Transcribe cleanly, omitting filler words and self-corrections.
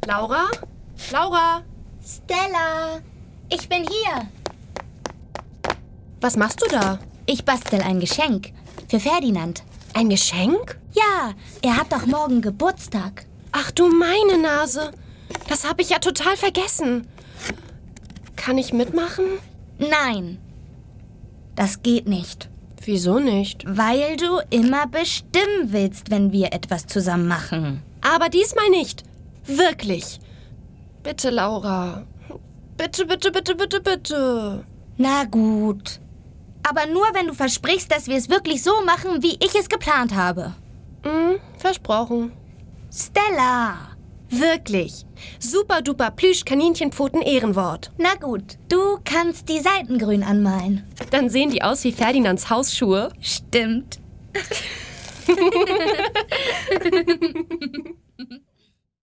Laura? Laura? Stella, ich bin hier. Was machst du da? Ich bastel ein Geschenk für Ferdinand. Ein Geschenk? Ja, er hat doch morgen Geburtstag. Ach du meine Nase. Das habe ich ja total vergessen. Kann ich mitmachen? Nein, das geht nicht. Wieso nicht? Weil du immer bestimmen willst, wenn wir etwas zusammen machen. Aber diesmal nicht. Wirklich. Bitte, Laura. Bitte, bitte, bitte, bitte, bitte. Na gut. Aber nur, wenn du versprichst, dass wir es wirklich so machen, wie ich es geplant habe. Versprochen. Stella! Wirklich. Super duper Plüsch-Kaninchenpfoten Ehrenwort. Na gut, du kannst die Seiten grün anmalen. Dann sehen die aus wie Ferdinands Hausschuhe. Stimmt.